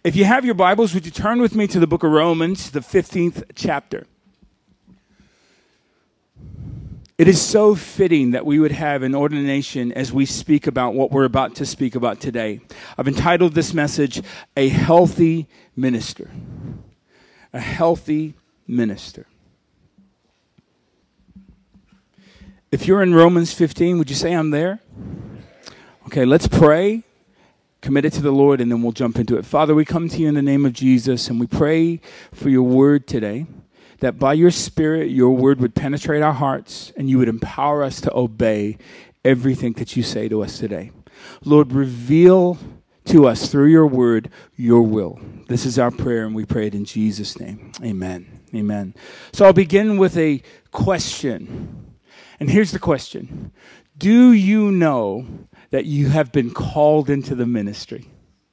If you have your Bibles, would you turn with me to the book of Romans, the 15th chapter? It is so fitting that we would have an ordination as we speak about what we're about to speak about today. I've entitled this message, A Healthy Minister. A Healthy Minister. If you're in Romans 15, would you say I'm there? Okay, let's pray. Commit it to the Lord, and then we'll jump into it. Father, we come to you in the name of Jesus, and we pray for your word today, that by your Spirit, your word would penetrate our hearts, and you would empower us to obey everything that you say to us today. Lord, reveal to us through your word your will. This is our prayer, and we pray it in Jesus' name. Amen. Amen. So I'll begin with a question. And here's the question. Do you know that you have been called into the ministry?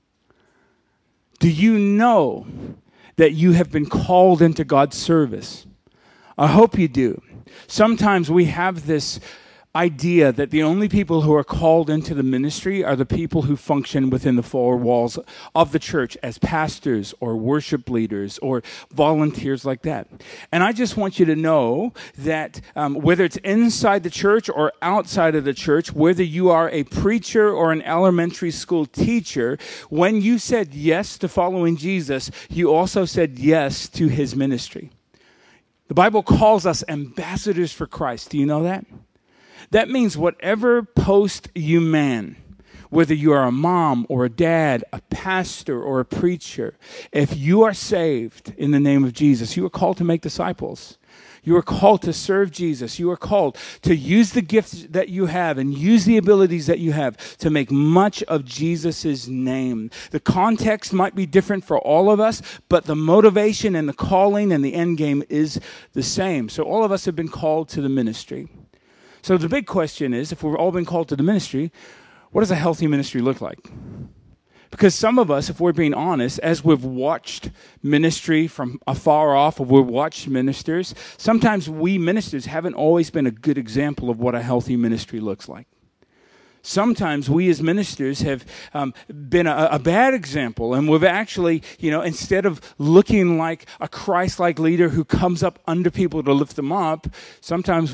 Do you know that you have been called into God's service? I hope you do. Sometimes we have this idea that the only people who are called into the ministry are the people who function within the four walls of the church as pastors or worship leaders or volunteers like that. And I just want you to know that whether it's inside the church or outside of the church, whether you are a preacher or an elementary school teacher, when you said yes to following Jesus, you also said yes to his ministry. The Bible calls us ambassadors for Christ. Do you know that? That means whatever post you man, whether you are a mom or a dad, a pastor or a preacher, if you are saved in the name of Jesus, you are called to make disciples. You are called to serve Jesus. You are called to use the gifts that you have and use the abilities that you have to make much of Jesus' name. The context might be different for all of us, but the motivation and the calling and the end game is the same. So all of us have been called to the ministry. So the big question is, if we've all been called to the ministry, what does a healthy ministry look like? Because some of us, if we're being honest, as we've watched ministry from afar off, or we've watched ministers, sometimes we ministers haven't always been a good example of what a healthy ministry looks like. Sometimes we as ministers have been a bad example, and we've actually, instead of looking like a Christ-like leader who comes up under people to lift them up, sometimes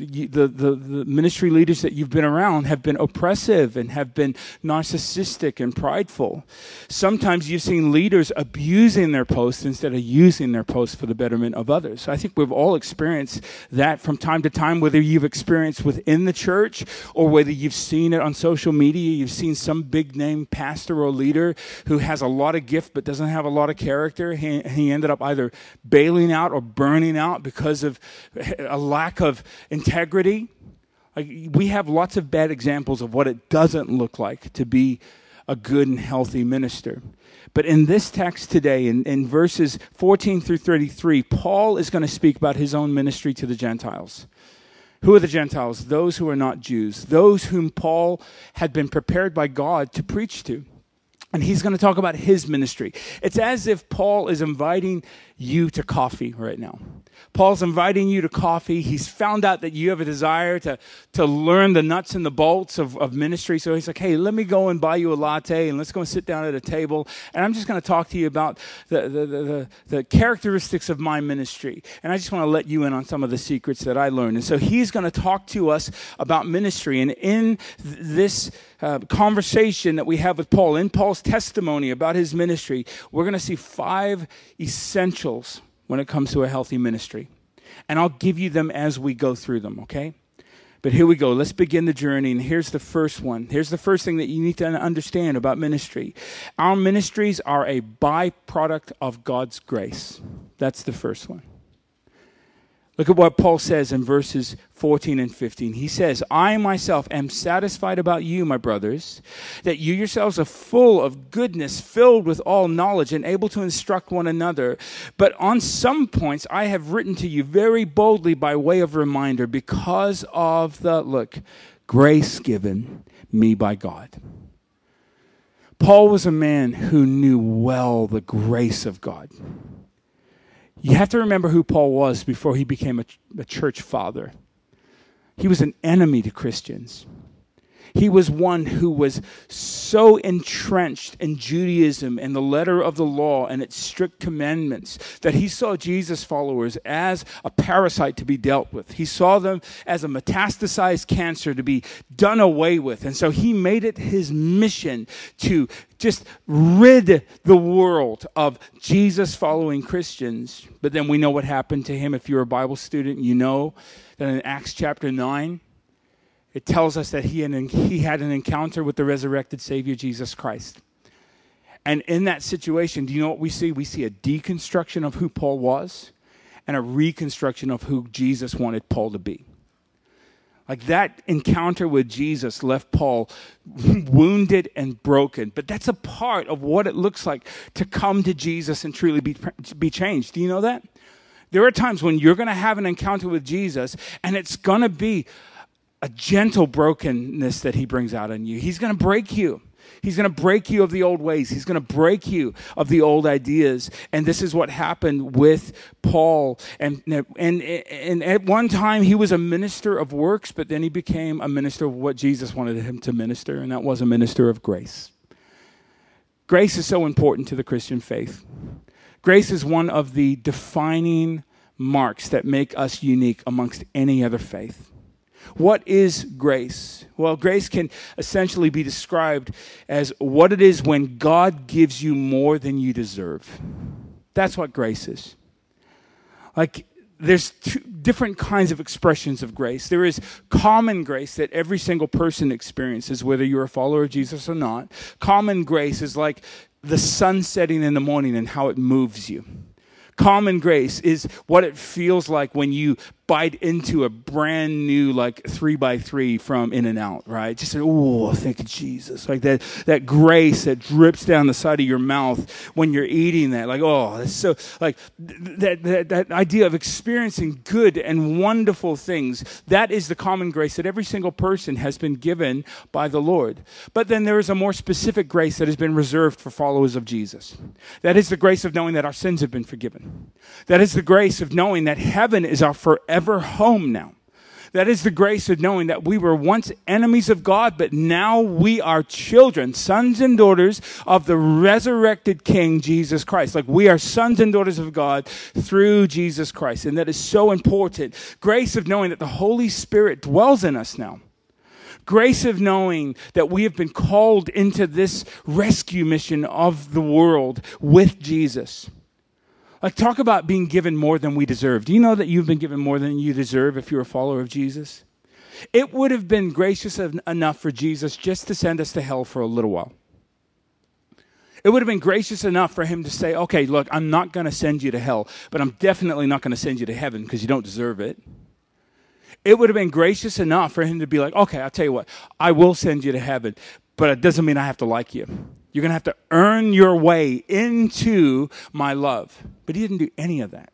the ministry leaders that you've been around have been oppressive and have been narcissistic and prideful. Sometimes you've seen leaders abusing their posts instead of using their posts for the betterment of others. So I think we've all experienced that from time to time, whether you've experienced within the church or whether you've seen it on social media. You've seen some big name pastor or leader who has a lot of gift but doesn't have a lot of character. He ended up either bailing out or burning out because of a lack of integrity. We have lots of bad examples of what it doesn't look like to be a good and healthy minister. But in this text today, in verses 14 through 33, Paul is going to speak about his own ministry to the Gentiles. Who are the Gentiles? Those who are not Jews. Those whom Paul had been prepared by God to preach to. And he's going to talk about his ministry. It's as if Paul is inviting you to coffee right now. Paul's inviting you to coffee. He's found out that you have a desire to learn the nuts and the bolts of ministry. So he's like, hey, let me go and buy you a latte and let's go and sit down at a table. And I'm just going to talk to you about the characteristics of my ministry. And I just want to let you in on some of the secrets that I learned. And so he's going to talk to us about ministry. And in this conversation that we have with Paul, in Paul's testimony about his ministry, we're going to see 5 essentials when it comes to a healthy ministry. And I'll give you them as we go through them, okay? But here we go. Let's begin the journey. And here's the first one. Here's the first thing that you need to understand about ministry. Our ministries are a byproduct of God's grace. That's the first one. Look at what Paul says in verses 14 and 15. He says, I myself am satisfied about you, my brothers, that you yourselves are full of goodness, filled with all knowledge, and able to instruct one another. But on some points I have written to you very boldly by way of reminder, because of the, grace given me by God. Paul was a man who knew well the grace of God. You have to remember who Paul was before he became a church father. He was an enemy to Christians. He was one who was so entrenched in Judaism and the letter of the law and its strict commandments that he saw Jesus' followers as a parasite to be dealt with. He saw them as a metastasized cancer to be done away with. And so he made it his mission to just rid the world of Jesus-following Christians. But then we know what happened to him. If you're a Bible student, you know that in Acts chapter 9, it tells us that he had an encounter with the resurrected Savior, Jesus Christ. And in that situation, do you know what we see? We see a deconstruction of who Paul was and a reconstruction of who Jesus wanted Paul to be. Like that encounter with Jesus left Paul wounded and broken. But that's a part of what it looks like to come to Jesus and truly be changed. Do you know that? There are times when you're going to have an encounter with Jesus and it's going to be a gentle brokenness that he brings out in you. He's going to break you. He's going to break you of the old ways. He's going to break you of the old ideas. And this is what happened with Paul. And at one time, he was a minister of works, but then he became a minister of what Jesus wanted him to minister, and that was a minister of grace. Grace is so important to the Christian faith. Grace is one of the defining marks that make us unique amongst any other faith. What is grace? Well, grace can essentially be described as what it is when God gives you more than you deserve. That's what grace is. Like, there's two different kinds of expressions of grace. There is common grace that every single person experiences, whether you're a follower of Jesus or not. Common grace is like the sun setting in the morning and how it moves you. Common grace is what it feels like when you bite into a brand new, like 3x3 from In-N-Out, right? Just, oh, thank you, Jesus. Like that grace that drips down the side of your mouth when you're eating that. Like, oh, that's so, like, that idea of experiencing good and wonderful things, that is the common grace that every single person has been given by the Lord. But then there is a more specific grace that has been reserved for followers of Jesus. That is the grace of knowing that our sins have been forgiven. That is the grace of knowing that heaven is our forever home now. That is the grace of knowing that we were once enemies of God, but now we are children, sons and daughters of the resurrected King, Jesus Christ. Like, we are sons and daughters of God through Jesus Christ. And that is so important. Grace of knowing that the Holy Spirit dwells in us now. Grace of knowing that we have been called into this rescue mission of the world with Jesus. Like, talk about being given more than we deserve. Do you know that you've been given more than you deserve if you're a follower of Jesus? It would have been gracious enough for Jesus just to send us to hell for a little while. It would have been gracious enough for him to say, okay, look, I'm not going to send you to hell, but I'm definitely not going to send you to heaven because you don't deserve it. It would have been gracious enough for him to be like, okay, I'll tell you what, I will send you to heaven, but it doesn't mean I have to like you. You're going to have to earn your way into my love. But he didn't do any of that.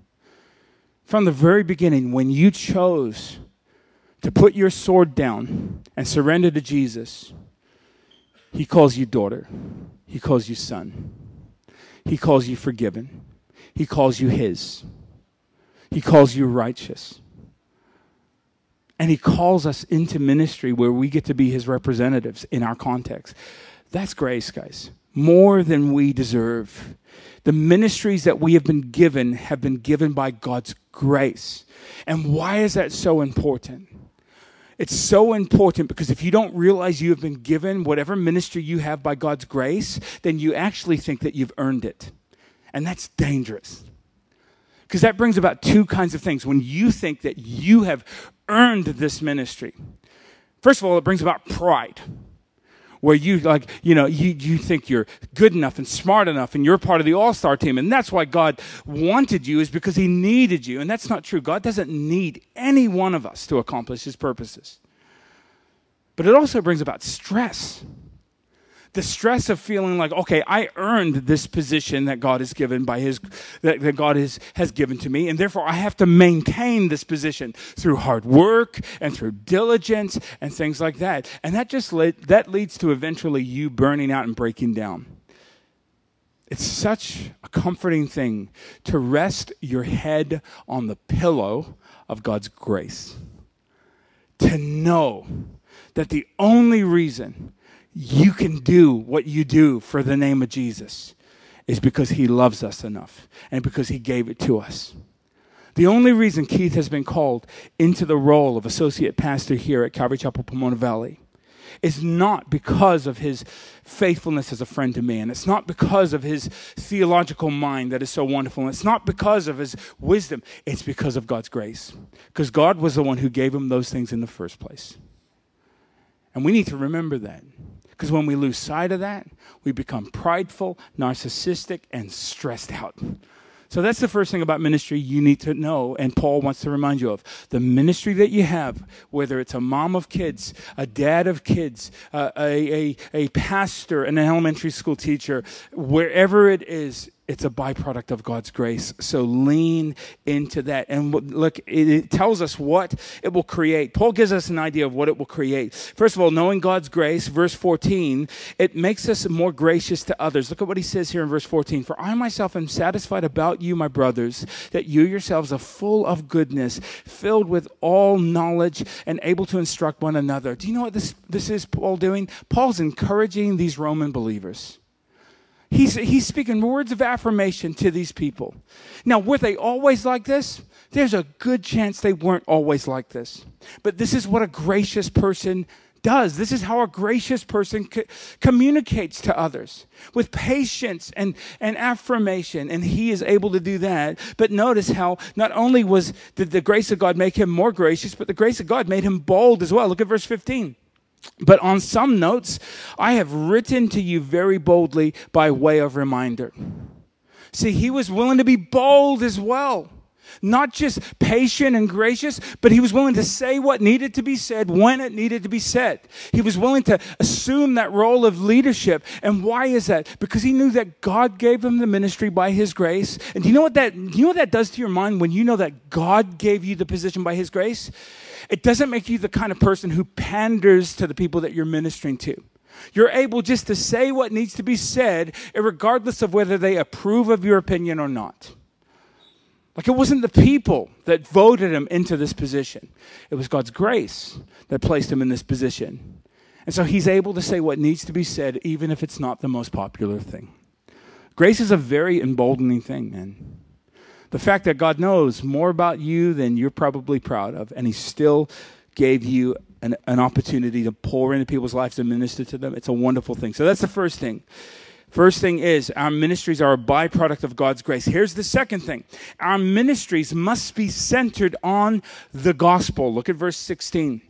From the very beginning, when you chose to put your sword down and surrender to Jesus, he calls you daughter. He calls you son. He calls you forgiven. He calls you his. He calls you righteous. And he calls us into ministry where we get to be his representatives in our context. That's grace, guys. More than we deserve. The ministries that we have been given by God's grace. And why is that so important? It's so important because if you don't realize you have been given whatever ministry you have by God's grace, then you actually think that you've earned it. And that's dangerous. Because that brings about two kinds of things. When you think that you have earned this ministry. First of all, it brings about pride. Where you you think you're good enough and smart enough and you're part of the all-star team. And that's why God wanted you, is because he needed you. And that's not true. God doesn't need any one of us to accomplish his purposes. But it also brings about stress. The stress of feeling like, okay, I earned this position that God has given that God has given to me, and therefore I have to maintain this position through hard work and through diligence and things like that. And that leads to eventually you burning out and breaking down. It's such a comforting thing to rest your head on the pillow of God's grace. To know that the only reason you can do what you do for the name of Jesus is because he loves us enough and because he gave it to us. The only reason Keith has been called into the role of associate pastor here at Calvary Chapel, Pomona Valley is not because of his faithfulness as a friend to me, and it's not because of his theological mind that is so wonderful, and it's not because of his wisdom. It's because of God's grace, because God was the one who gave him those things in the first place. And we need to remember that, because when we lose sight of that, we become prideful, narcissistic, and stressed out. So that's the first thing about ministry you need to know, and Paul wants to remind you of. The ministry that you have, whether it's a mom of kids, a dad of kids, a pastor, an elementary school teacher, wherever it is, it's a byproduct of God's grace. So lean into that. And look, it tells us what it will create. Paul gives us an idea of what it will create. First of all, knowing God's grace, verse 14, it makes us more gracious to others. Look at what he says here in verse 14. For I myself am satisfied about you, my brothers, that you yourselves are full of goodness, filled with all knowledge, and able to instruct one another. Do you know what this is Paul doing? Paul's encouraging these Roman believers. He's speaking words of affirmation to these people. Now, were they always like this? There's a good chance they weren't always like this. But this is what a gracious person does. This is how a gracious person communicates to others, with patience and affirmation. And he is able to do that. But notice how not only did the grace of God make him more gracious, but the grace of God made him bold as well. Look at verse 15. But on some notes, I have written to you very boldly by way of reminder. See, he was willing to be bold as well. Not just patient and gracious, but he was willing to say what needed to be said when it needed to be said. He was willing to assume that role of leadership. And why is that? Because he knew that God gave him the ministry by his grace. And do you know what that does to your mind when you know that God gave you the position by his grace? It doesn't make you the kind of person who panders to the people that you're ministering to. You're able just to say what needs to be said, regardless of whether they approve of your opinion or not. Like, it wasn't the people that voted him into this position. It was God's grace that placed him in this position. And so he's able to say what needs to be said, even if it's not the most popular thing. Grace is a very emboldening thing, man. The fact that God knows more about you than you're probably proud of, and he still gave you an opportunity to pour into people's lives and minister to them, it's a wonderful thing. So that's the first thing. First thing is, our ministries are a byproduct of God's grace. Here's the second thing. Our ministries must be centered on the gospel. Look at verse 16.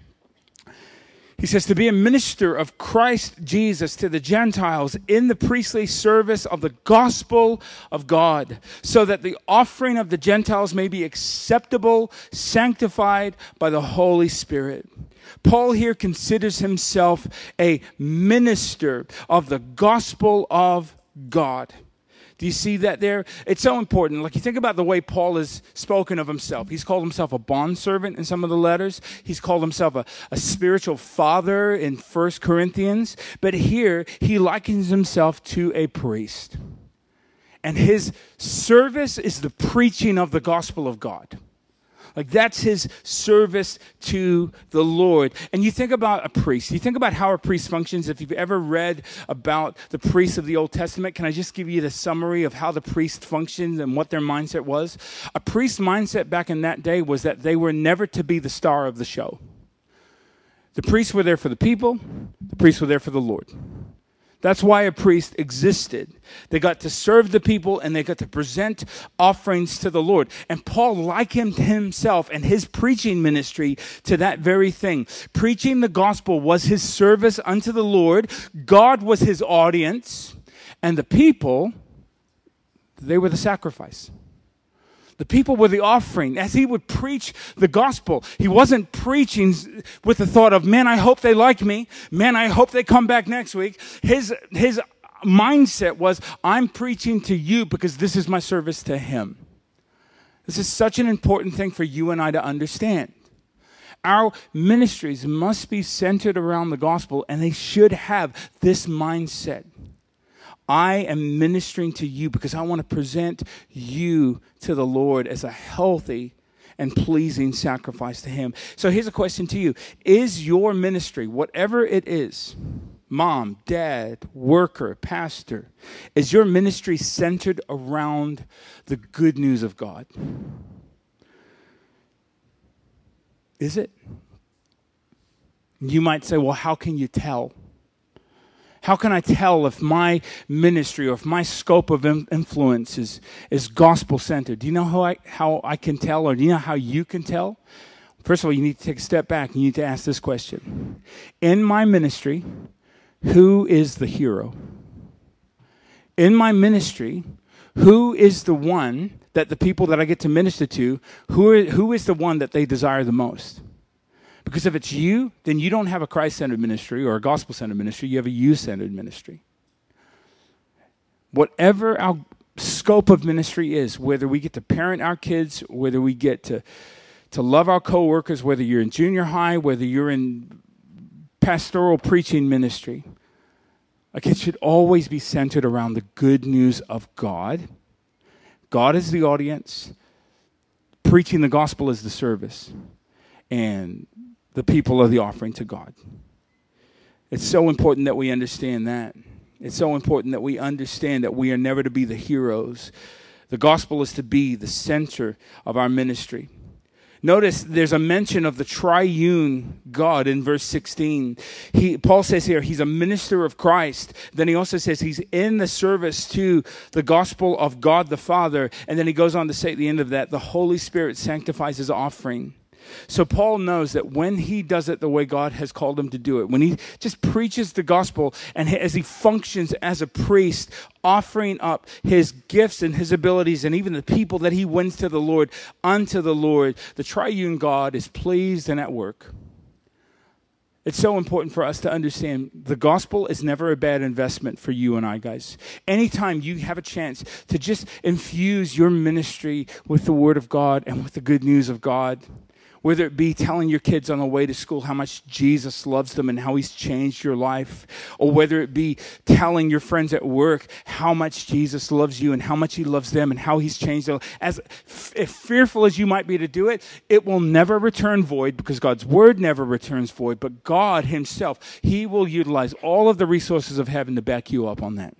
He says, to be a minister of Christ Jesus to the Gentiles in the priestly service of the gospel of God, so that the offering of the Gentiles may be acceptable, sanctified by the Holy Spirit. Paul here considers himself a minister of the gospel of God. Do you see that there? It's so important. Like, you think about the way Paul has spoken of himself. He's called himself a bondservant in some of the letters. He's called himself a spiritual father in 1 Corinthians. But here, he likens himself to a priest. And his service is the preaching of the gospel of God. Like, that's his service to the Lord. And you think about a priest. You think about how a priest functions. If you've ever read about the priests of the Old Testament, can I just give you the summary of how the priest functioned and what their mindset was? A priest's mindset back in that day was that they were never to be the star of the show. The priests were there for the people. The priests were there for the Lord. That's why a priest existed. They got to serve the people and they got to present offerings to the Lord. And Paul likened himself and his preaching ministry to that very thing. Preaching the gospel was his service unto the Lord. God was his audience. And the people, they were the sacrifice. The people were the offering. As he would preach the gospel, he wasn't preaching with the thought of, man, I hope they like me. Man, I hope they come back next week. His mindset was, I'm preaching to you because this is my service to him. This is such an important thing for you and I to understand. Our ministries must be centered around the gospel, and they should have this mindset. I am ministering to you because I want to present you to the Lord as a healthy and pleasing sacrifice to him. So here's a question to you. Is your ministry, whatever it is, mom, dad, worker, pastor, is your ministry centered around the good news of God? Is it? You might say, well, how can you tell? How can I tell if my ministry or if my scope of influence is gospel-centered? Do you know how I can tell, or do you know how you can tell? First of all, you need to take a step back and you need to ask this question. In my ministry, who is the hero? In my ministry, who is the one that the people that I get to minister to, who is the one that they desire the most? Because if it's you, then you don't have a Christ-centered ministry or a gospel-centered ministry. You have a you-centered ministry. Whatever our scope of ministry is, whether we get to parent our kids, whether we get to love our coworkers, whether you're in junior high, whether you're in pastoral preaching ministry, like it should always be centered around the good news of God. God is the audience. Preaching the gospel is the service. And the people are the offering to God. It's so important that we understand that. It's so important that we understand that we are never to be the heroes. The gospel is to be the center of our ministry. Notice there's a mention of the triune God in verse 16. Paul says here he's a minister of Christ. Then he also says he's in the service to the gospel of God the Father. And then he goes on to say at the end of that, the Holy Spirit sanctifies his offering. So Paul knows that when he does it the way God has called him to do it, when he just preaches the gospel and as he functions as a priest, offering up his gifts and his abilities and even the people that he wins to the Lord, unto the Lord, the triune God is pleased and at work. It's so important for us to understand the gospel is never a bad investment for you and I, guys. Anytime you have a chance to just infuse your ministry with the word of God and with the good news of God, whether it be telling your kids on the way to school how much Jesus loves them and how he's changed your life, or whether it be telling your friends at work how much Jesus loves you and how much he loves them and how he's changed them. As fearful as you might be to do it, it will never return void because God's word never returns void, but God himself, he will utilize all of the resources of heaven to back you up on that.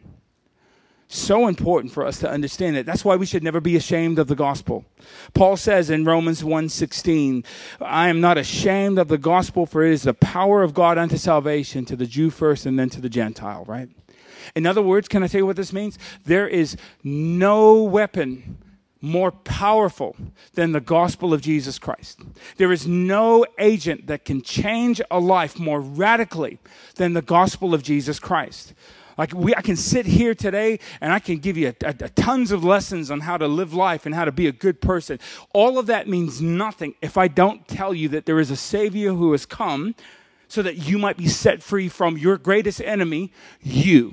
So important for us to understand it. That's why we should never be ashamed of the gospel. Paul says in Romans 1:16, I am not ashamed of the gospel, for it is the power of God unto salvation to the Jew first and then to the Gentile, right? In other words, can I tell you what this means? There is no weapon more powerful than the gospel of Jesus Christ. There is no agent that can change a life more radically than the gospel of Jesus Christ. I can sit here today and I can give you tons of lessons on how to live life and how to be a good person. All of that means nothing if I don't tell you that there is a Savior who has come so that you might be set free from your greatest enemy, you.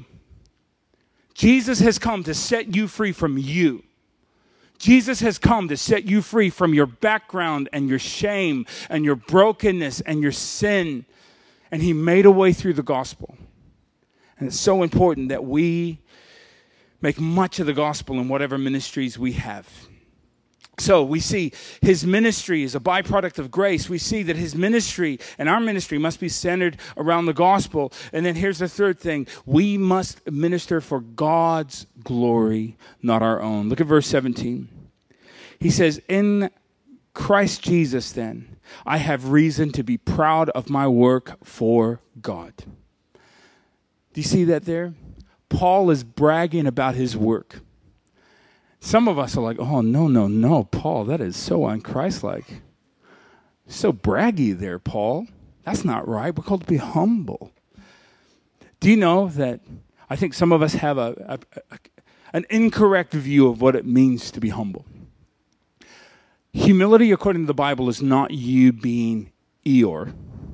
Jesus has come to set you free from you. Jesus has come to set you free from your background and your shame and your brokenness and your sin. And he made a way through the gospel. And it's so important that we make much of the gospel in whatever ministries we have. So we see his ministry is a byproduct of grace. We see that his ministry and our ministry must be centered around the gospel. And then here's the third thing. We must minister for God's glory, not our own. Look at verse 17. He says, in Christ Jesus, then, I have reason to be proud of my work for God. Do you see that there? Paul is bragging about his work. Some of us are like, oh, no, Paul, that is so unchristlike. So braggy there, Paul. That's not right. We're called to be humble. Do you know that I think some of us have an incorrect view of what it means to be humble? Humility, according to the Bible, is not you being Eeyore.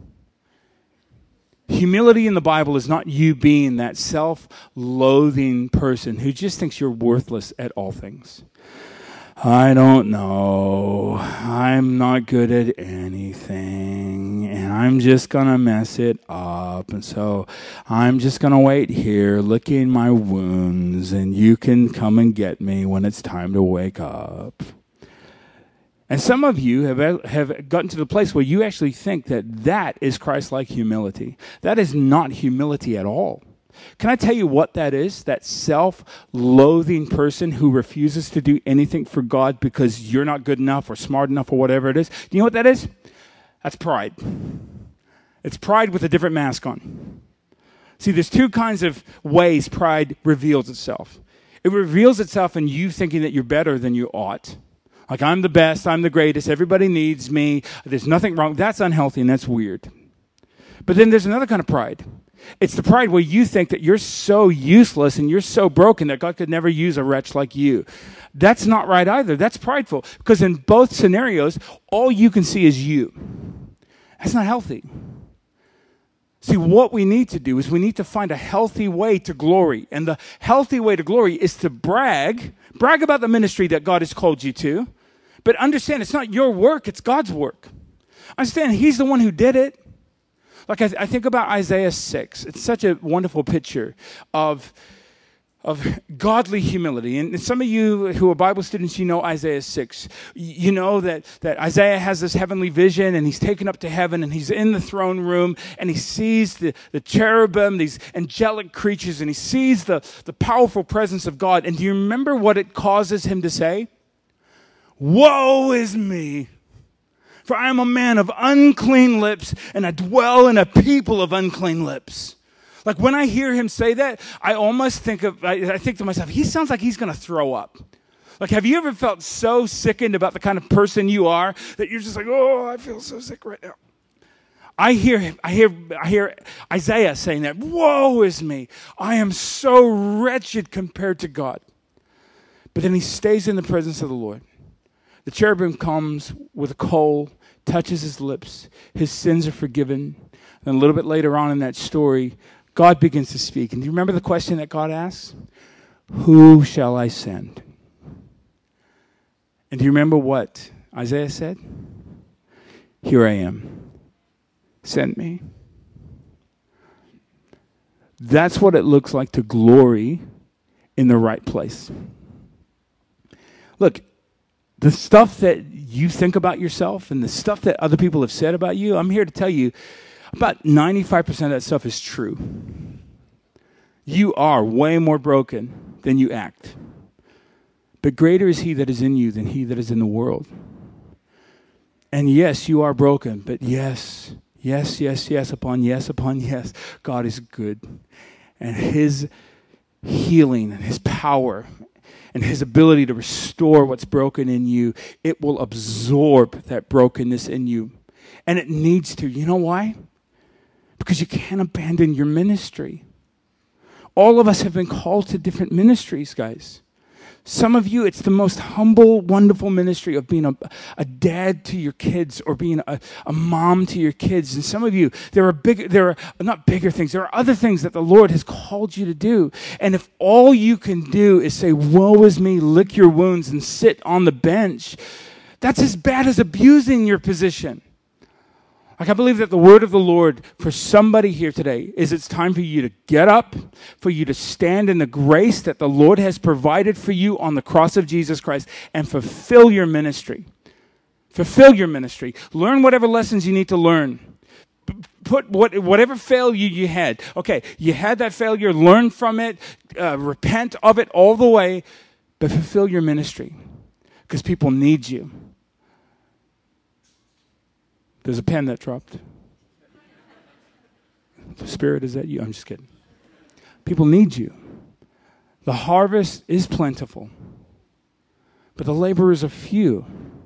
Humility in the Bible is not you being that self-loathing person who just thinks you're worthless at all things. I don't know. I'm not good at anything, and I'm just going to mess it up. And so I'm just going to wait here licking my wounds, and you can come and get me when it's time to wake up. And some of you have gotten to the place where you actually think that is Christ-like humility. That is not humility at all. Can I tell you what that is? That self-loathing person who refuses to do anything for God because you're not good enough or smart enough or whatever it is. Do you know what that is? That's pride. It's pride with a different mask on. See, there's two kinds of ways pride reveals itself. It reveals itself in you thinking that you're better than you ought. Like, I'm the best, I'm the greatest, everybody needs me, there's nothing wrong. That's unhealthy and that's weird. But then there's another kind of pride. It's the pride where you think that you're so useless and you're so broken that God could never use a wretch like you. That's not right either. That's prideful. Because in both scenarios, all you can see is you. That's not healthy. See, what we need to do is we need to find a healthy way to glory. And the healthy way to glory is to brag about the ministry that God has called you to. But understand, it's not your work, it's God's work. Understand, He's the one who did it. Like I think about Isaiah 6. It's such a wonderful picture of godly humility. And some of you who are Bible students, you know Isaiah 6. You know that Isaiah has this heavenly vision, and he's taken up to heaven, and he's in the throne room, and he sees the cherubim, these angelic creatures, and he sees the powerful presence of God. And do you remember what it causes him to say? Woe is me, for I am a man of unclean lips, and I dwell in a people of unclean lips. Like, when I hear him say that, I almost think to myself, he sounds like he's going to throw up. Like, have you ever felt so sickened about the kind of person you are that you're just like, oh, I feel so sick right now? I hear Isaiah saying that, woe is me. I am so wretched compared to God. But then he stays in the presence of the Lord. The cherubim comes with a coal, touches his lips. His sins are forgiven. And a little bit later on in that story, God begins to speak. And do you remember the question that God asks? Who shall I send? And do you remember what Isaiah said? Here I am. Send me. That's what it looks like to glory in the right place. Look, the stuff that you think about yourself and the stuff that other people have said about you, I'm here to tell you, about 95% of that stuff is true. You are way more broken than you act. But greater is He that is in you than he that is in the world. And yes, you are broken, but yes, upon yes, God is good. And His healing and His power and His ability to restore what's broken in you, it will absorb that brokenness in you. And it needs to. You know why? Because you can't abandon your ministry. All of us have been called to different ministries, guys. Some of you, it's the most humble, wonderful ministry of being a dad to your kids or being a mom to your kids. And some of you, there are not bigger things, there are other things that the Lord has called you to do. And if all you can do is say, woe is me, lick your wounds, and sit on the bench, that's as bad as abusing your position. Like, I believe that the word of the Lord for somebody here today is it's time for you to get up, for you to stand in the grace that the Lord has provided for you on the cross of Jesus Christ and fulfill your ministry. Fulfill your ministry. Learn whatever lessons you need to learn. Put whatever failure you had. Okay, you had that failure, learn from it, repent of it all the way, but fulfill your ministry because people need you. There's a pen that dropped. The Spirit, is that you? I'm just kidding. People need you. The harvest is plentiful, but the laborers are few.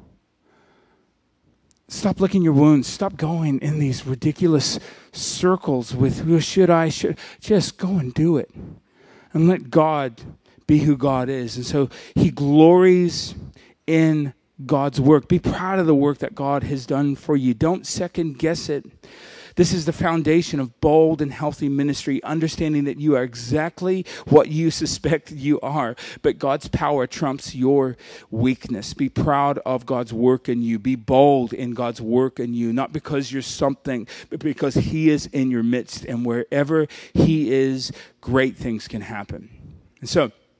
Stop licking your wounds. Stop going in these ridiculous circles with who should I. Just go and do it. And let God be who God is. And so He glories in God's work. Be proud of the work that God has done for you. Don't second guess it. This is the foundation of bold and healthy ministry, understanding that you are exactly what you suspect you are, but God's power trumps your weakness. Be proud of God's work in you. Be bold in God's work in you, not because you're something, but because He is in your midst, and wherever He is, great things can happen. And so,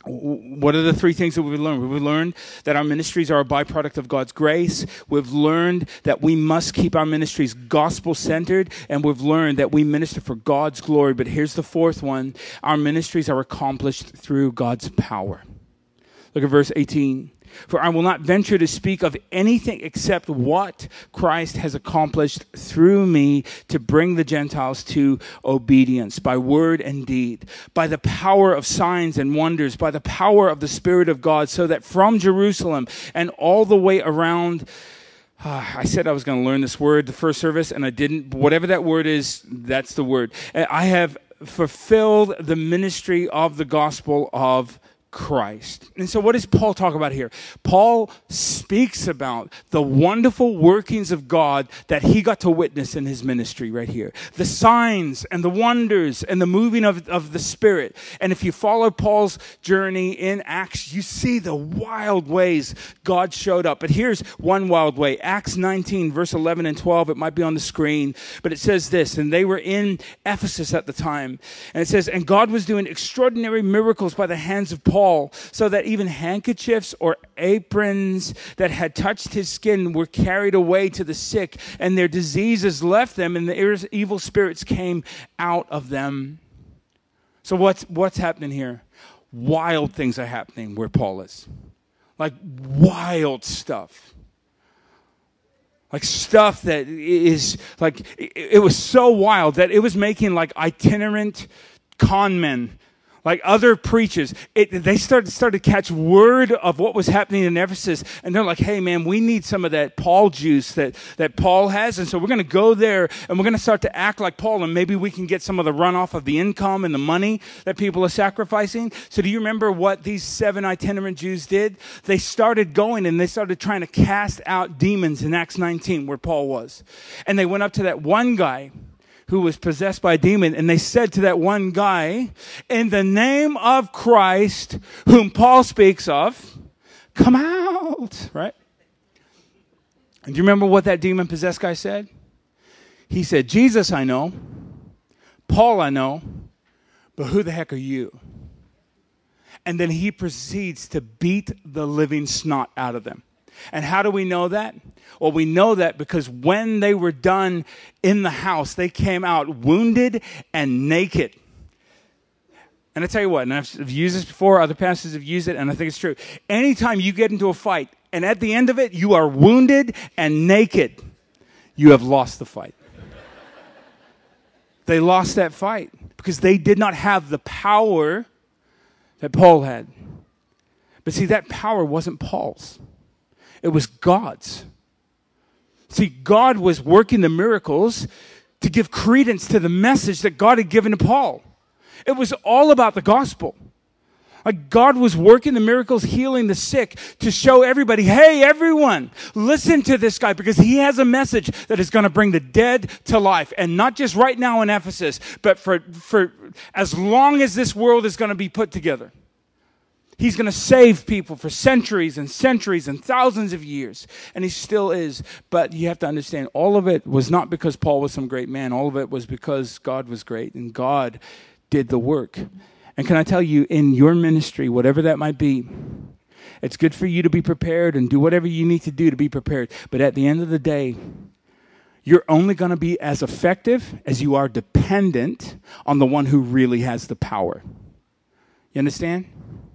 What are the three things that we've learned? We've learned that our ministries are a byproduct of God's grace. We've learned that we must keep our ministries gospel-centered. And we've learned that we minister for God's glory. But here's the fourth one. Our ministries are accomplished through God's power. Look at verse 18. For I will not venture to speak of anything except what Christ has accomplished through me to bring the Gentiles to obedience by word and deed, by the power of signs and wonders, by the power of the Spirit of God, so that from Jerusalem and all the way around, I said I was going to learn this word the first service, and I didn't. But whatever that word is, that's the word. I have fulfilled the ministry of the gospel of Christ. And so what does Paul talk about here? Paul speaks about the wonderful workings of God that he got to witness in his ministry right here. The signs and the wonders and the moving of the Spirit. And if you follow Paul's journey in Acts, you see the wild ways God showed up. But here's one wild way. Acts 19, verse 11 and 12. It might be on the screen, but it says this, and they were in Ephesus at the time. And it says, and God was doing extraordinary miracles by the hands of Paul, so that even handkerchiefs or aprons that had touched his skin were carried away to the sick, and their diseases left them, and the evil spirits came out of them. So what's happening here? Wild things are happening where Paul is. Like wild stuff. Like stuff that is like, it was so wild that it was making like itinerant con men, like other preachers, they started to catch word of what was happening in Ephesus. And they're like, hey, man, we need some of that Paul juice that Paul has. And so we're going to go there and we're going to start to act like Paul. And maybe we can get some of the runoff of the income and the money that people are sacrificing. So do you remember what these 7 itinerant Jews did? They started going and they started trying to cast out demons in Acts 19 where Paul was. And they went up to that one guy who was possessed by a demon, and they said to that one guy, in the name of Christ, whom Paul speaks of, come out, right? And do you remember what that demon-possessed guy said? He said, Jesus I know, Paul I know, but who the heck are you? And then he proceeds to beat the living snot out of them. And how do we know that? Well, we know that because when they were done in the house, they came out wounded and naked. And I tell you what, and I've used this before, other pastors have used it, and I think it's true. Anytime you get into a fight, and at the end of it, you are wounded and naked, you have lost the fight. They lost that fight because they did not have the power that Paul had. But see, that power wasn't Paul's. It was God's. See, God was working the miracles to give credence to the message that God had given to Paul. It was all about the gospel. Like God was working the miracles, healing the sick to show everybody, hey, everyone, listen to this guy because he has a message that is going to bring the dead to life. And not just right now in Ephesus, but for as long as this world is going to be put together. He's going to save people for centuries and centuries and thousands of years. And he still is. But you have to understand, all of it was not because Paul was some great man. All of it was because God was great and God did the work. And can I tell you, in your ministry, whatever that might be, it's good for you to be prepared and do whatever you need to do to be prepared. But at the end of the day, you're only going to be as effective as you are dependent on the one who really has the power. You understand?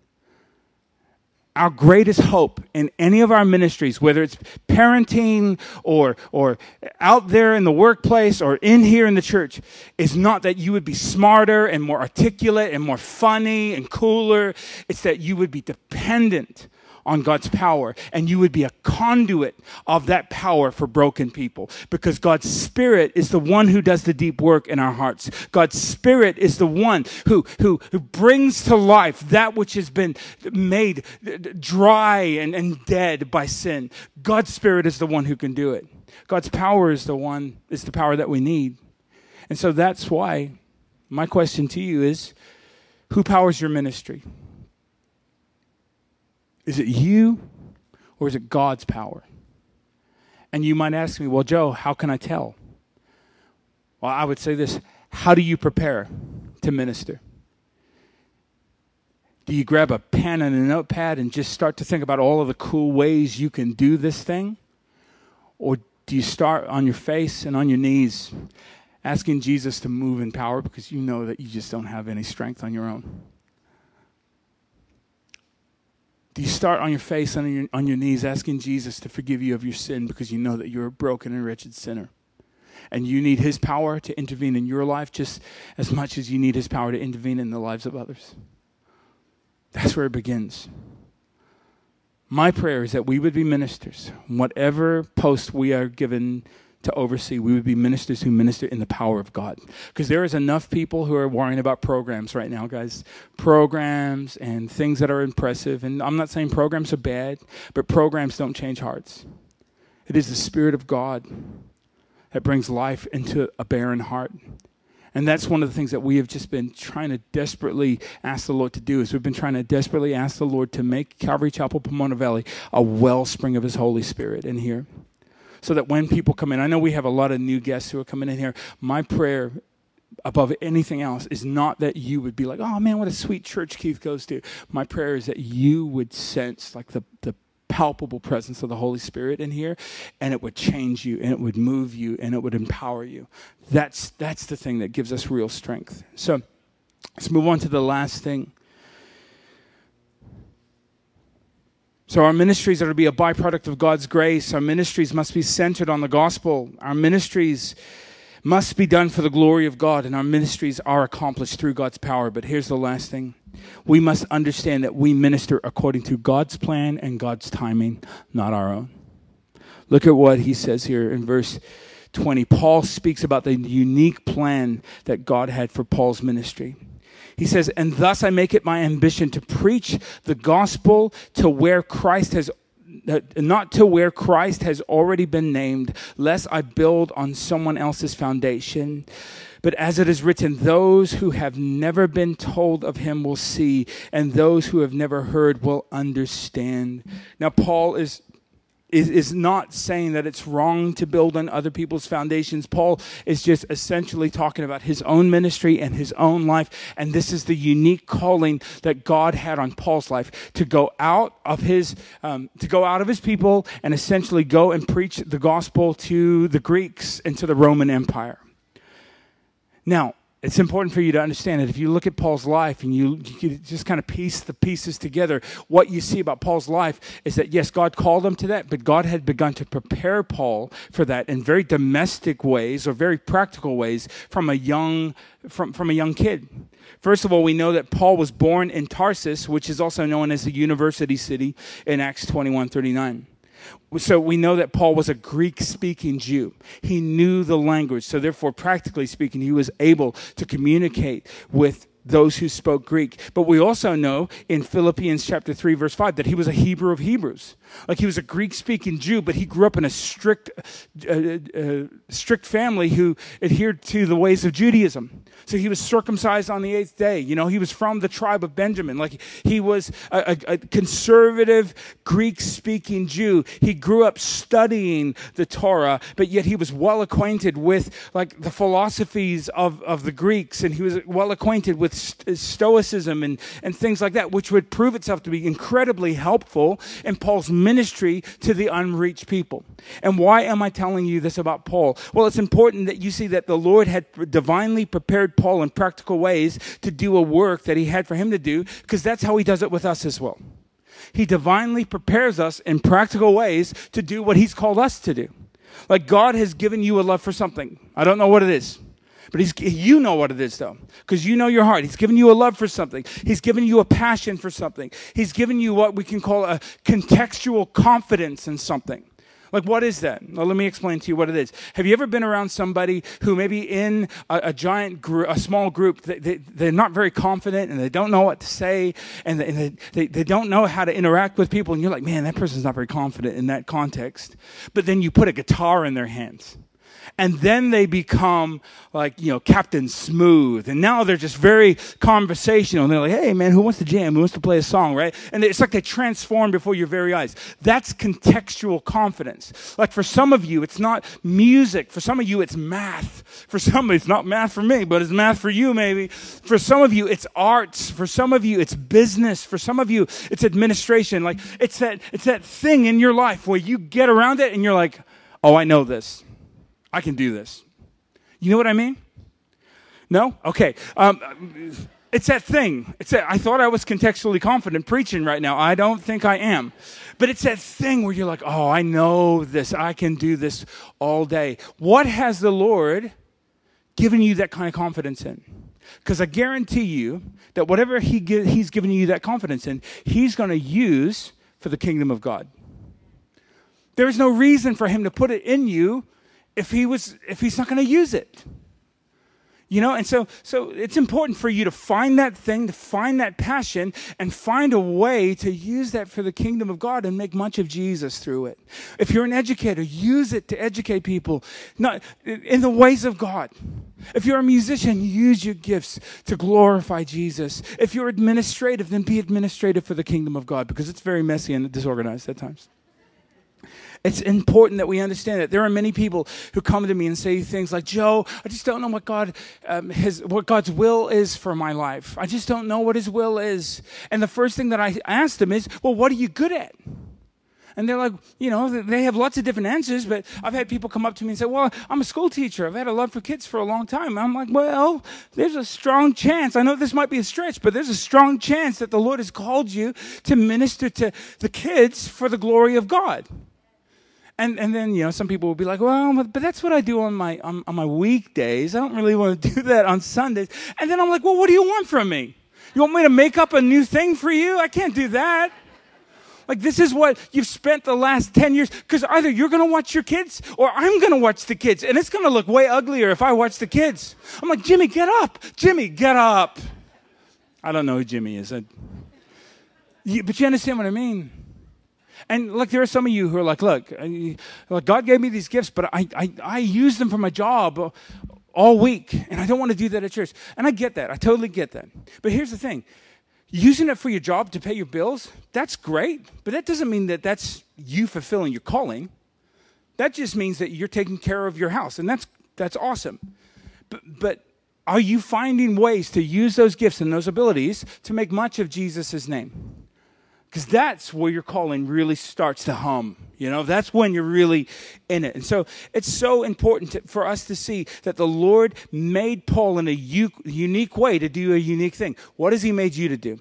Our greatest hope in any of our ministries, whether it's parenting or out there in the workplace or in here in the church, is not that you would be smarter and more articulate and more funny and cooler. It's that you would be dependent on God's power, and you would be a conduit of that power for broken people, because God's Spirit is the one who does the deep work in our hearts. God's Spirit is the one who brings to life that which has been made dry and dead by sin. God's Spirit is the one who can do it. God's power is the power that we need. And so that's why my question to you is, who powers your ministry? Is it you or is it God's power? And you might ask me, well, Joe, how can I tell? Well, I would say this. How do you prepare to minister? Do you grab a pen and a notepad and just start to think about all of the cool ways you can do this thing? Or do you start on your face and on your knees, asking Jesus to move in power because you know that you just don't have any strength on your own? Do you start on your face and on your knees, asking Jesus to forgive you of your sin because you know that you're a broken and wretched sinner? And you need his power to intervene in your life just as much as you need his power to intervene in the lives of others. That's where it begins. My prayer is that we would be ministers. Whatever post we are given to oversee, we would be ministers who minister in the power of God. Because there is enough people who are worrying about programs right now, guys. Programs and things that are impressive. And I'm not saying programs are bad, but programs don't change hearts. It is the Spirit of God that brings life into a barren heart. And that's one of the things that we have just been trying to desperately ask the Lord to do, is we've been trying to desperately ask the Lord to make Calvary Chapel Pomona Valley a wellspring of his Holy Spirit in here. So that when people come in, I know we have a lot of new guests who are coming in here. My prayer above anything else is not that you would be like, oh man, what a sweet church Keith goes to. My prayer is that you would sense like the palpable presence of the Holy Spirit in here, and it would change you, and it would move you, and it would empower you. That's the thing that gives us real strength. So let's move on to the last thing. So our ministries are to be a byproduct of God's grace. Our ministries must be centered on the gospel. Our ministries must be done for the glory of God, and our ministries are accomplished through God's power. But here's the last thing. We must understand that we minister according to God's plan and God's timing, not our own. Look at what he says here in verse 20. Paul speaks about the unique plan that God had for Paul's ministry. He says, and thus I make it my ambition to preach the gospel to where Christ has not to where Christ has already been named, lest I build on someone else's foundation. But as it is written, those who have never been told of him will see, and those who have never heard will understand. Now, Paul is not saying that it's wrong to build on other people's foundations. Paul is just essentially talking about his own ministry and his own life. And this is the unique calling that God had on Paul's life, to go out of his people and essentially go and preach the gospel to the Greeks and to the Roman Empire. Now, it's important for you to understand that if you look at Paul's life and you just kind of piece the pieces together, what you see about Paul's life is that, yes, God called him to that, but God had begun to prepare Paul for that in very domestic ways or very practical ways from a young kid. First of all, we know that Paul was born in Tarsus, which is also known as the university city in Acts 21:39. So we know that Paul was a Greek-speaking Jew. He knew the language. So therefore, practically speaking, he was able to communicate with those who spoke Greek. But we also know in Philippians chapter 3, verse 5, that he was a Hebrew of Hebrews. Like, he was a Greek-speaking Jew, but he grew up in a strict family who adhered to the ways of Judaism. So he was circumcised on the 8th day. You know, he was from the tribe of Benjamin. Like, he was a conservative Greek-speaking Jew. He grew up studying the Torah, but yet he was well acquainted with, like, the philosophies of the Greeks, and he was well acquainted with Stoicism and things like that, which would prove itself to be incredibly helpful in Paul's ministry to the unreached people. And why am I telling you this about Paul? Well, it's important that you see that the Lord had divinely prepared Paul in practical ways to do a work that he had for him to do, because that's how he does it with us as well. He divinely prepares us in practical ways to do what he's called us to do. Like, God has given you a love for something. I don't know what it is. But you know what it is, though, because you know your heart. He's given you a love for something. He's given you a passion for something. He's given you what we can call a contextual confidence in something. Like, what is that? Well, let me explain to you what it is. Have you ever been around somebody who maybe in a small group, they're not very confident and they don't know what to say and they don't know how to interact with people, and you're like, man, that person's not very confident in that context. But then you put a guitar in their hands. And then they become like, Captain Smooth. And now they're just very conversational. And they're like, hey, man, who wants to jam? Who wants to play a song, right? And it's like they transform before your very eyes. That's contextual confidence. Like for some of you, it's not music. For some of you, it's math. For some, it's not math for me, but it's math for you maybe. For some of you, it's arts. For some of you, it's business. For some of you, it's administration. Like it's that thing in your life where you get around it and you're like, oh, I know this. I can do this. You know what I mean? No? Okay. It's that thing. I thought I was contextually confident preaching right now. I don't think I am. But it's that thing where you're like, oh, I know this. I can do this all day. What has the Lord given you that kind of confidence in? Because I guarantee you that whatever He's given you that confidence in, He's going to use for the kingdom of God. There is no reason for Him to put it in you if He's not going to use it. And so it's important for you to find that thing, to find that passion, and find a way to use that for the kingdom of God and make much of Jesus through it. If you're an educator, use it to educate people not in the ways of God. If you're a musician, use your gifts to glorify Jesus. If you're administrative, then be administrative for the kingdom of God, because it's very messy and disorganized at times. It's important that we understand that. There are many people who come to me and say things like, Joe, I just don't know what what God's will is for my life. I just don't know what His will is. And the first thing that I ask them is, well, what are you good at? And they're like, they have lots of different answers, but I've had people come up to me and say, well, I'm a school teacher. I've had a love for kids for a long time. I'm like, well, there's a strong chance. I know this might be a stretch, but there's a strong chance that the Lord has called you to minister to the kids for the glory of God. And then, some people will be like, well, but that's what I do on my weekdays. I don't really want to do that on Sundays. And then I'm like, well, what do you want from me? You want me to make up a new thing for you? I can't do that. Like, this is what you've spent the last 10 years. Because either you're going to watch your kids or I'm going to watch the kids. And it's going to look way uglier if I watch the kids. I'm like, Jimmy, get up. Jimmy, get up. I don't know who Jimmy is. But you understand what I mean? And look, there are some of you who are like, look, God gave me these gifts, but I use them for my job all week, and I don't want to do that at church. And I get that. I totally get that. But here's the thing. Using it for your job to pay your bills, that's great, but that doesn't mean that that's you fulfilling your calling. That just means that you're taking care of your house, and that's awesome. But are you finding ways to use those gifts and those abilities to make much of Jesus' name? Because that's where your calling really starts to hum. That's when you're really in it. And so it's so important for us to see that the Lord made Paul in a unique way to do a unique thing. What has He made you to do?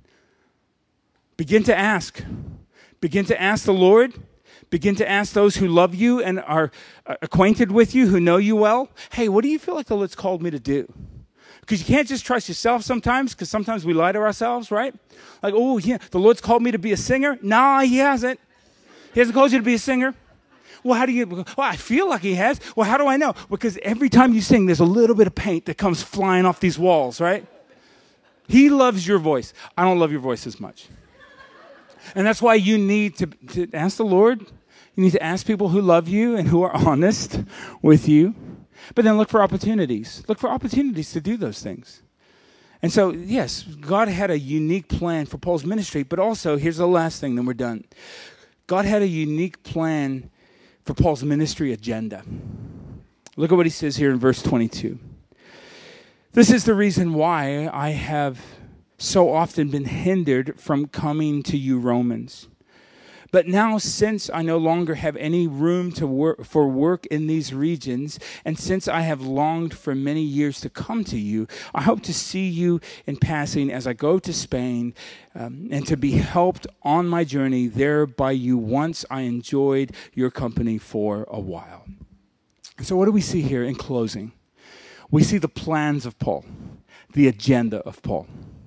Begin to ask. Begin to ask the Lord. Begin to ask those who love you and are acquainted with you, who know you well. Hey, what do you feel like the Lord's called me to do? Because you can't just trust yourself sometimes, because sometimes we lie to ourselves, right? Like, oh, yeah, the Lord's called me to be a singer. Nah, He hasn't. He hasn't called you to be a singer. Well, I feel like He has. Well, how do I know? Because every time you sing, there's a little bit of paint that comes flying off these walls, right? He loves your voice. I don't love your voice as much. And that's why you need to ask the Lord. You need to ask people who love you and who are honest with you. But then look for opportunities. Look for opportunities to do those things. And so, yes, God had a unique plan for Paul's ministry, but also, here's the last thing, then we're done. God had a unique plan for Paul's ministry agenda. Look at what he says here in verse 22. This is the reason why I have so often been hindered from coming to you, Romans. But now, since I no longer have any room for work in these regions, and since I have longed for many years to come to you, I hope to see you in passing as I go to Spain, and to be helped on my journey there by you once I enjoyed your company for a while. So what do we see here in closing? We see the plans of Paul, the agenda of Paul.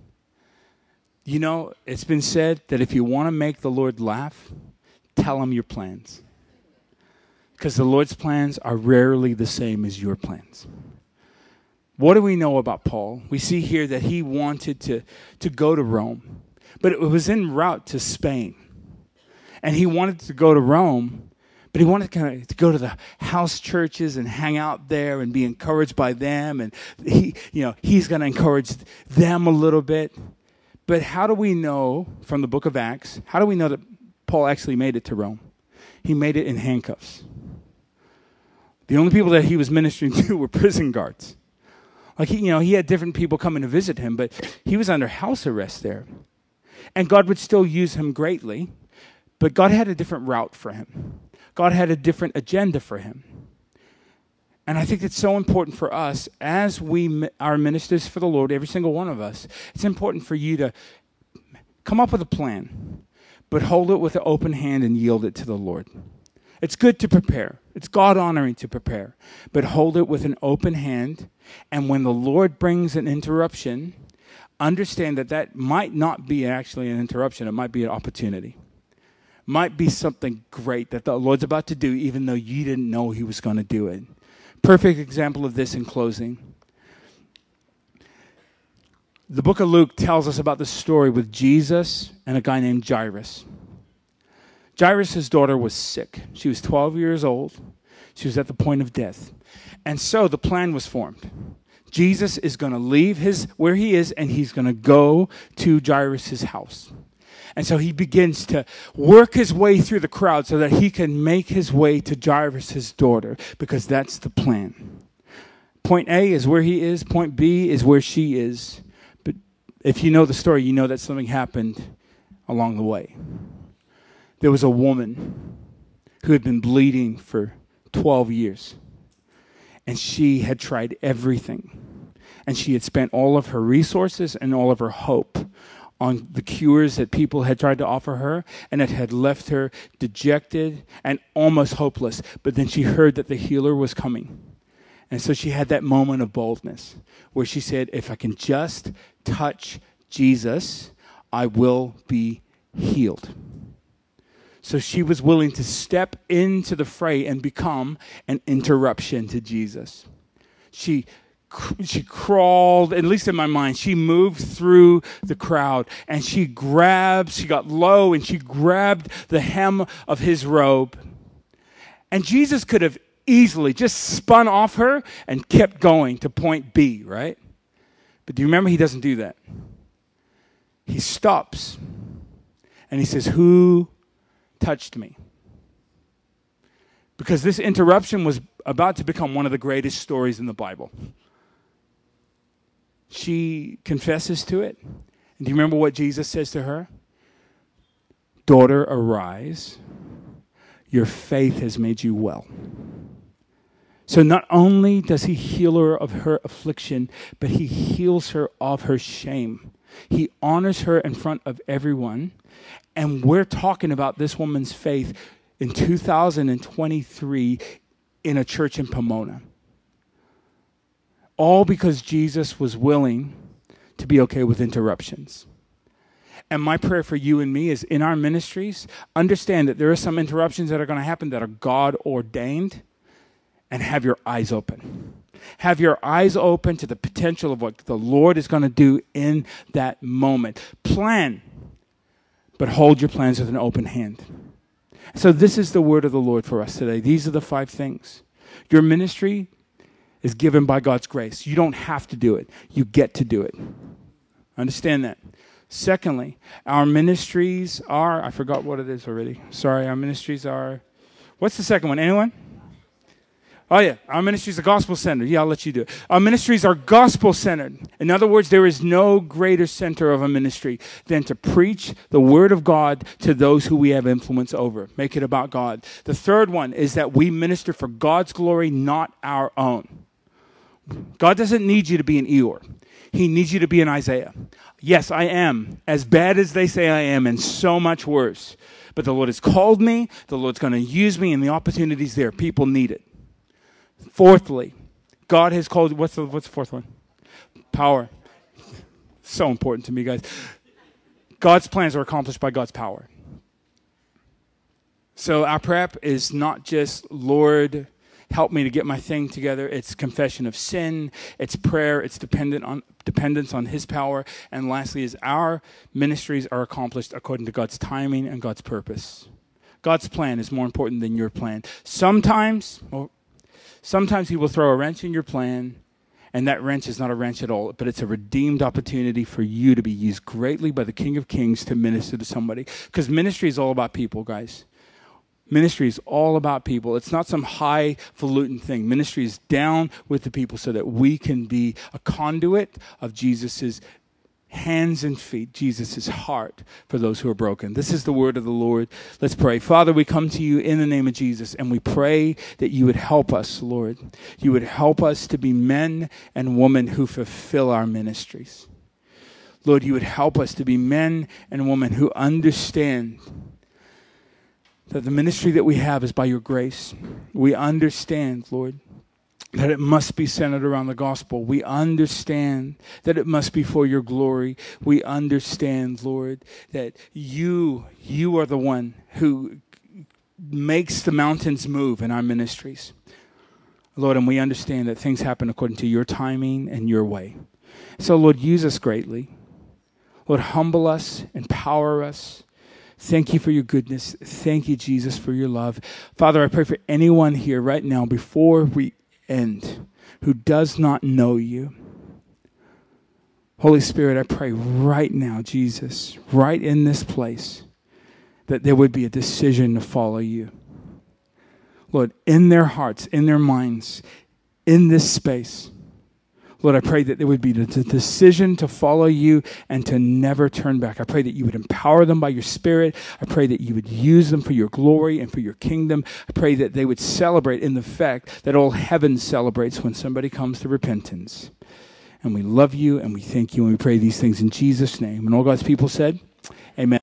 It's been said that if you want to make the Lord laugh, tell Him your plans. Because the Lord's plans are rarely the same as your plans. What do we know about Paul? We see here that he wanted to go to Rome, but it was en route to Spain. And he wanted to go to Rome But he wanted to go to the house churches and hang out there and be encouraged by them. And he's going to encourage them a little bit. But how do we know from the book of Acts, how do we know that Paul actually made it to Rome? He made it in handcuffs. The only people that he was ministering to were prison guards. Like he had different people coming to visit him, but he was under house arrest there. And God would still use him greatly, but God had a different route for him. God had a different agenda for him. And I think it's so important for us as we are ministers for the Lord, every single one of us, it's important for you to come up with a plan, but hold it with an open hand and yield it to the Lord. It's good to prepare. It's God-honoring to prepare, but hold it with an open hand. And when the Lord brings an interruption, understand that might not be actually an interruption. It might be an opportunity. Might be something great that the Lord's about to do, even though you didn't know he was going to do it. Perfect example of this in closing. The book of Luke tells us about the story with Jesus and a guy named Jairus. Jairus' daughter was sick. She was 12 years old. She was at the point of death. And so the plan was formed. Jesus is going to leave where he is, and he's going to go to Jairus' house. And so he begins to work his way through the crowd so that he can make his way to Jairus' daughter, because that's the plan. Point A is where he is. Point B is where she is. But if you know the story, you know that something happened along the way. There was a woman who had been bleeding for 12 years. And she had tried everything. And she had spent all of her resources and all of her hope on the cures that people had tried to offer her, and it had left her dejected and almost hopeless. But then she heard that the healer was coming. And so she had that moment of boldness where she said, if I can just touch Jesus, I will be healed. So she was willing to step into the fray and become an interruption to Jesus. She crawled, at least in my mind, she moved through the crowd, and she got low and she grabbed the hem of his robe. And Jesus could have easily just spun off her and kept going to point B, right? But do you remember he doesn't do that? He stops and he says, who touched me? Because this interruption was about to become one of the greatest stories in the Bible. She confesses to it. And do you remember what Jesus says to her? Daughter, arise. Your faith has made you well. So not only does he heal her of her affliction, but he heals her of her shame. He honors her in front of everyone. And we're talking about this woman's faith in 2023 in a church in Pomona. All because Jesus was willing to be okay with interruptions. And my prayer for you and me is in our ministries, understand that there are some interruptions that are going to happen that are God ordained, and have your eyes open. Have your eyes open to the potential of what the Lord is going to do in that moment. Plan, but hold your plans with an open hand. So this is the word of the Lord for us today. These are the 5 things. Your ministry is given by God's grace. You don't have to do it. You get to do it. Understand that. Secondly, our ministries are, I forgot what it is already. Sorry, our ministries are, what's the second one? Anyone? Oh yeah, our ministries are gospel-centered. Yeah, I'll let you do it. Our ministries are gospel-centered. In other words, there is no greater center of a ministry than to preach the word of God to those who we have influence over. Make it about God. The third one is that we minister for God's glory, not our own. God doesn't need you to be an Eeyore. He needs you to be an Isaiah. Yes, I am as bad as they say I am, and so much worse. But the Lord has called me. The Lord's going to use me, and the opportunity's there. People need it. Fourthly, God has called, what's the fourth one? Power. So important to me, guys. God's plans are accomplished by God's power. So our prep is not just, Lord, help me to get my thing together. It's confession of sin. It's prayer. It's dependence on his power. And lastly is our ministries are accomplished according to God's timing and God's purpose. God's plan is more important than your plan. Sometimes he will throw a wrench in your plan, and that wrench is not a wrench at all, but it's a redeemed opportunity for you to be used greatly by the King of Kings to minister to somebody. Because ministry is all about people, guys. Ministry is all about people. It's not some highfalutin thing. Ministry is down with the people so that we can be a conduit of Jesus's hands and feet, Jesus' heart for those who are broken. This is the word of the Lord. Let's pray. Father, we come to you in the name of Jesus, and we pray that you would help us, Lord. You would help us to be men and women who fulfill our ministries. Lord, you would help us to be men and women who understand that the ministry that we have is by your grace. We understand, Lord, that it must be centered around the gospel. We understand that it must be for your glory. We understand, Lord, that you are the one who makes the mountains move in our ministries. Lord, and we understand that things happen according to your timing and your way. So, Lord, use us greatly. Lord, humble us, empower us. Thank you for your goodness. Thank you, Jesus, for your love. Father, I pray for anyone here right now before we end who does not know you. Holy Spirit, I pray right now, Jesus, right in this place, that there would be a decision to follow you. Lord, in their hearts, in their minds, in this space, Lord, I pray that there would be the decision to follow you and to never turn back. I pray that you would empower them by your Spirit. I pray that you would use them for your glory and for your kingdom. I pray that they would celebrate in the fact that all heaven celebrates when somebody comes to repentance. And we love you and we thank you and we pray these things in Jesus' name. And all God's people said, amen.